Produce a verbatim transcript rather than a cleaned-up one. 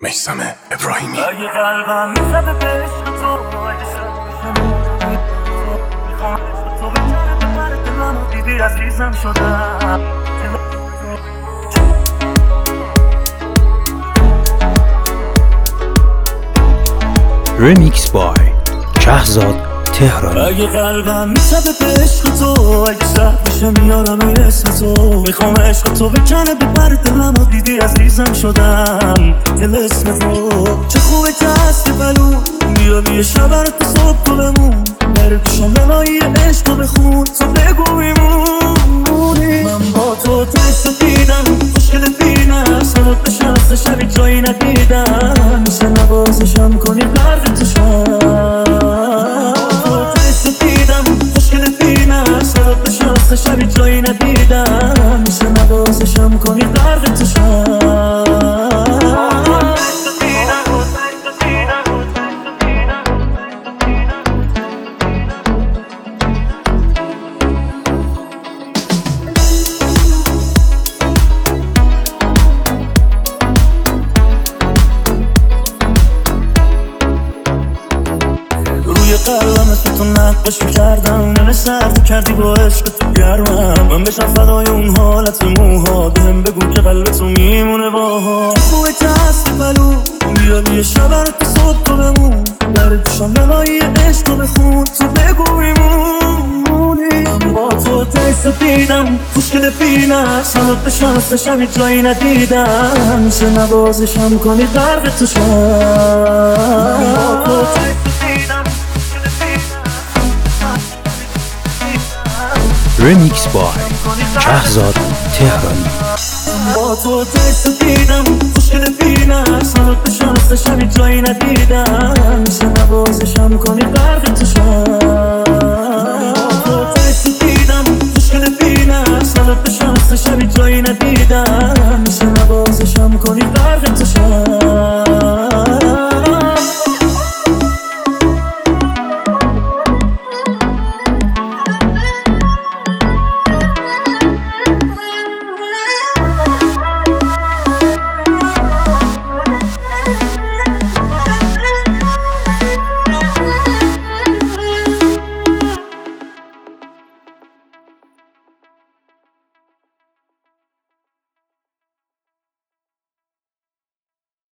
میثم ابراهیمی. اگه قلبم میزده به عشق تو، اگه شد میخوام عشق تو بکنه به پر دلم، دیدی از ریزم شدم. رمیکس بای شهزاد تهرانی. اگه قلبم میزده به عشق تو، اگه سخت بشه میارم این اسم تو، میخوام عشق تو بکنه به پر دلم، دیدی از ریزم شدم. دل اسم تو چه خوبه که هستی بلو، بیا بیا شب تو صبح تو بمون، بره پیشم بنایی عشق رو بخون، تو بگو میمونی. من با تو تشت دیدم خوشگل بینم، سرات بشم سه شبی جایی ندیدم، میشه نوازشم کنی قرد تو شم. شبی جایی ندیدم، میشه نوازشم کنی درد تو شم. روی قلبم اسم تو نقاشی کردم، من سرد کردی با عشق تو گرمم، من بشم فدای اون حالت موها، بهم بگو که قلب تو میمونه باها. خوبه که هستی بلو، بیا بیا شب تو صبح تو بمون، در پیشم بلایی عشق رو بخون، تو بگو میمونی. من با تو تشت دیدم خوشگل بینم، سلات بشم سه شبی جایی ندیدم، میشه نوازشم کنی درد تو شم. من با تو تشت دیدم رمیکس بای شهزاد تهرانی. با تو تشت دیدم خوشگل بینم، سلات بشم سه شبی جایی ندیدم، میشه نوازشم کنی درد تو شم. با تو تشت دیدم خوشگل بینم، سلات بشم سه شبی جایی ندیدم، میشه نوازشم کنی درد تو شم.